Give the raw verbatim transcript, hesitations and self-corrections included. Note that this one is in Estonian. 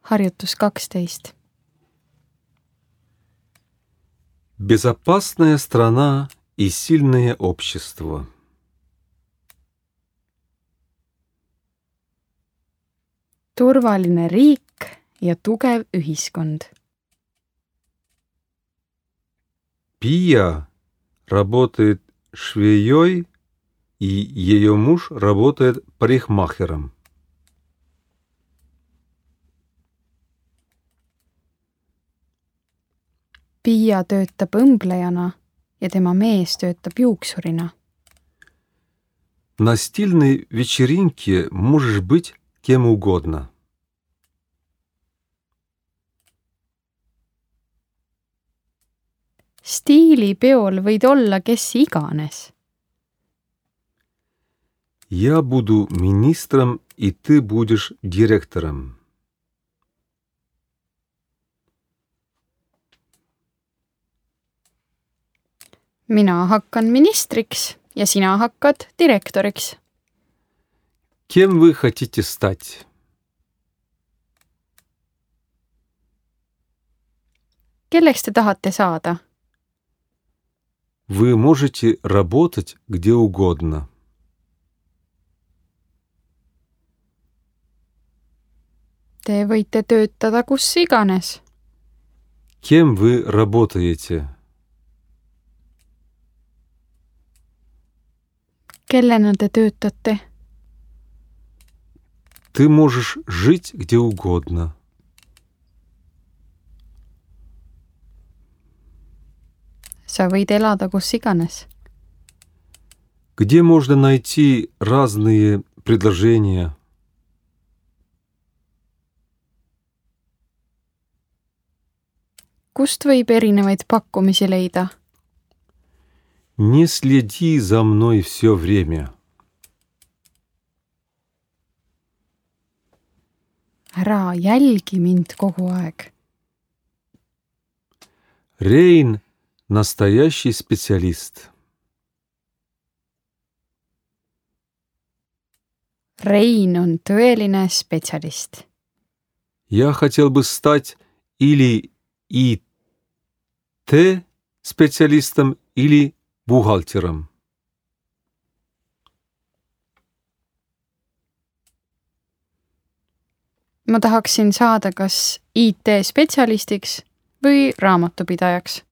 Harjutus kaksteist. Безопасная страна и сильное общество. Turvaline riik ja tugev ühiskond. Пия работает швеей, и ее муж работает парикмахером. Pia töötab õmblejana ja tema mees töötab juuksurina. На стильной вечеринке можешь быть кем угодно. Stiilipeol võid olla kes iganes. Я буду министром, и ты будешь директором. Mina hakkan ministriks ja sina hakkad direktoriks. Кем вы хотите стать? Kelleks te tahate saada? Вы можете работать где угодно. Te võite töötada kus iganes. Кем вы работаете? Kellena te töötate? Ты можешь жить где угодно. Sa võid elada kus iganes. Где можно найти разные предложения? Kust võib erinevaid pakkumisi leida? Не следи за мной все время. Ära jälgi mind kogu aeg. Рейн – настоящий специалист. Rein on tõeline spetsialist. Я хотел бы стать или и тэ-специалистом, или бухгалтером. Ma tahaksin saada kas I T-spetsialistiks või raamatupidajaks.